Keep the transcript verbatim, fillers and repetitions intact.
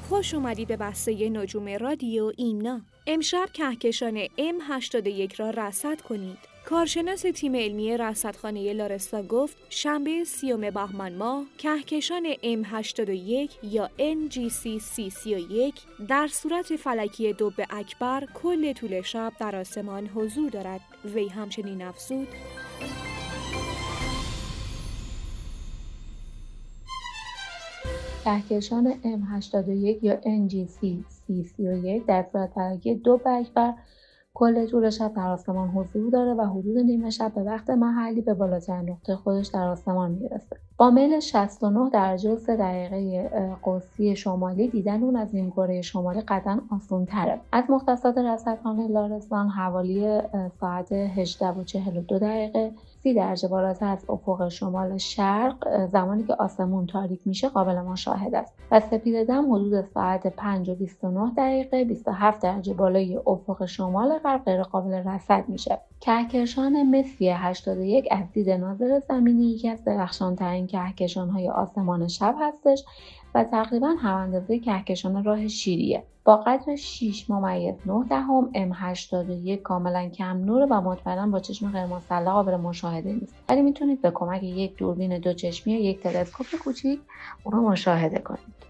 خوش اومدی به بسته نجوم رادیو ایمنا. امشب کهکشان ام هشتاد و یک را رصد کنید. کارشناس تیم علمی رصدخانه لارستا گفت شنبه سیوم بهمن ماه کهکشان ام هشتاد و یک یا ان جی سی سی سی و یک در صورت فلکی دب اکبر کل طول شب در آسمان حضور دارد. وی همچنین افزود کهکشان ام هشتاد و یک یا ان جی سی سی سی و یک در صورت فلکی دب اکبر کل طول شب در آسمان حضور داره و حدود نیمه شب به وقت محلی به بالاترین نقطه خودش در آسمان میرسه. با میل شصت و نه درجه و سه دقیقه قوسی شمالی دیدن اون از این کره شمالی قطعاً آسان تره. از مختصات رصدخانه لارستان حوالی ساعت هجده و چهل و دو دقیقه سی درجه بالاتر از افق شمال شرق زمانی که آسمون تاریک میشه قابل مشاهده است و سپیده‌دم حدود ساعت پنج و بیست و نه دقیقه بیست و هفت درجه بالای افق شمال غرب غیر قابل رصد میشه. کهکشان مسی هشتاد و یک از دید ناظر زمینی یکی از درخشان‌ترین کهکشان‌های آسمان شب هستش و تقریباً هم اندازه کهکشان راه شیریه. با قدر شش ممیز نه دهم ام هشتاد و یک کاملا کم نور و مطمئنا با چشم غیر مسلح قابل مشاهده نیست. ولی میتونید به کمک یک دوربین دو چشمی یا یک تلسکوپ کوچیک اون رو مشاهده کنید.